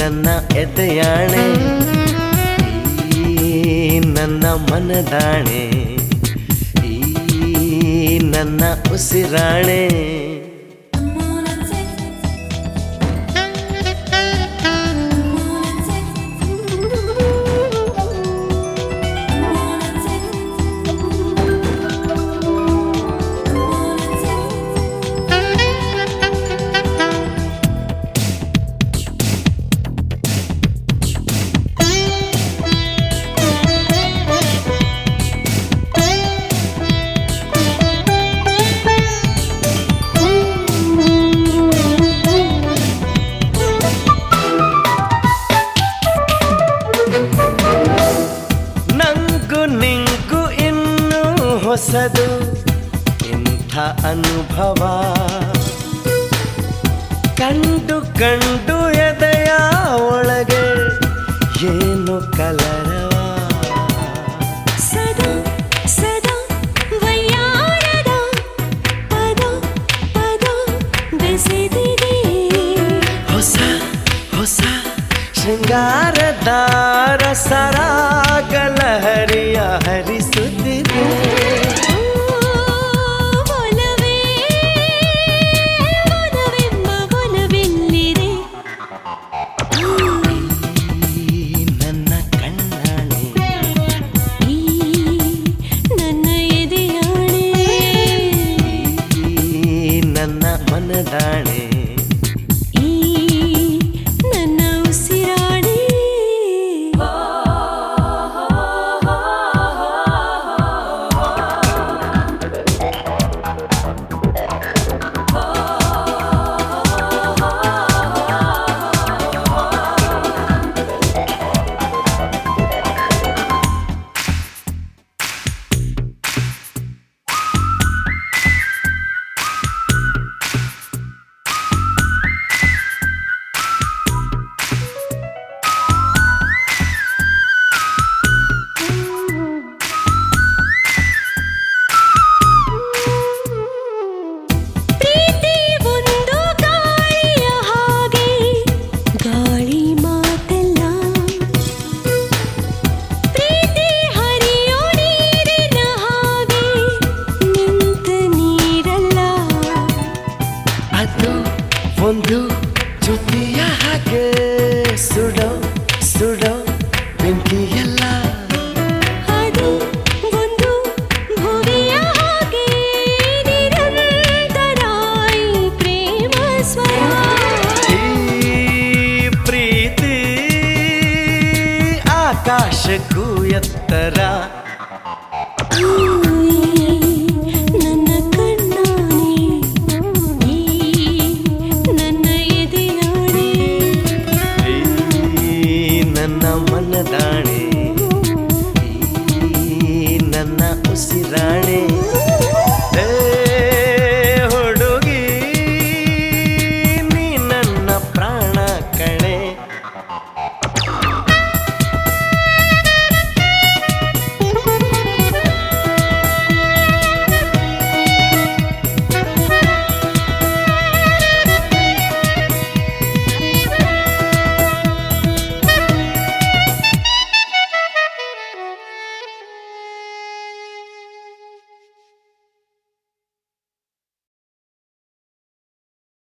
ನನ್ನ ಎದೆಯಾಣೆ, ಈ ನನ್ನ ಮನದಾಣೆ, ಈ ನನ್ನ ಉಸಿರಾಣೆ. ನಿಂಗು ಇನ್ನೂ ಹೊಸದು ಇಂಥ ಅನುಭವ, ಕಂಡು ಕಂಡು ಎದೆಯ ಒಳಗೆ ಏನು ಕಲರವ. ಸದಾ ಸದಾ ವಯ್ಯಾರದ ಪದ ಪದ ಬೆಸೆದಿದೆ, ಹೊಸ ಹೊಸ ಶೃಂಗಾರದ ರಸರಾಗಲಹರಿಯ ಹರಿಸುತ್ತಿದೆ. ಒಲವೇ ಒಲವೆಂಬ ಒಲವೆಲ್ಲಿದೆ, ಈ ನನ್ನ ಕಣ್ಣಾಣೆ, ಈ ನನ್ನ ಎದೆಯಾಣೆ, ಈ ನನ್ನ ಮನದಾಣೆ, ಈ ನನ್ನ ಉಸಿರಾಣೆ. ಒಂದು ಜೊತೆಯ ಹಾಗೆ ಸುಡೋ ಸುಡೋ ಬೆಂಕಿಯಲ್ಲ, ಅದು ಒಂದು ಭುವಿಯ ಹಾಗೆ ನಿರಂತರ ಪ್ರೇಮ ಸ್ವರ. ಈ ಪ್ರೀತಿ ಆಕಾಶಕ್ಕೂ ಎತ್ತರ, ನನ್ನ ಕಣ್ಣಾಣೆ, ಈ ನನ್ನ ಎದೆಯಾಣೆ, ಈ ನನ್ನ ಮನದಾಣೆ, ಈ ನನ್ನ ಉಸಿರಾಣೆ. ಹುಡುಗಿ ನೀ ನನ್ನ ಪ್ರಾಣ ಕಣೆ.